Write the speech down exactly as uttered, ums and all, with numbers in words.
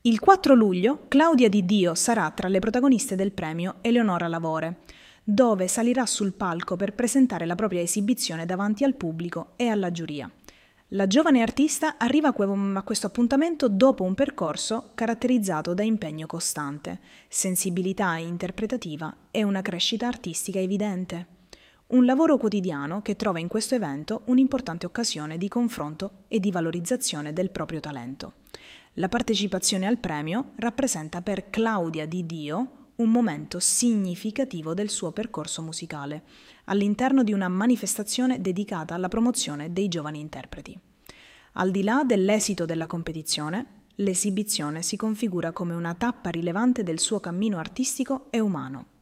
Il quattro luglio Claudia Di Dio sarà tra le protagoniste del premio Eleonora Lavore, dove salirà sul palco per presentare la propria esibizione davanti al pubblico e alla giuria. La giovane artista arriva a questo appuntamento dopo un percorso caratterizzato da impegno costante, sensibilità interpretativa e una crescita artistica evidente. Un lavoro quotidiano che trova in questo evento un'importante occasione di confronto e di valorizzazione del proprio talento. La partecipazione al premio rappresenta per Claudia Di Dio un momento significativo del suo percorso musicale, all'interno di una manifestazione dedicata alla promozione dei giovani interpreti. Al di là dell'esito della competizione, l'esibizione si configura come una tappa rilevante del suo cammino artistico e umano.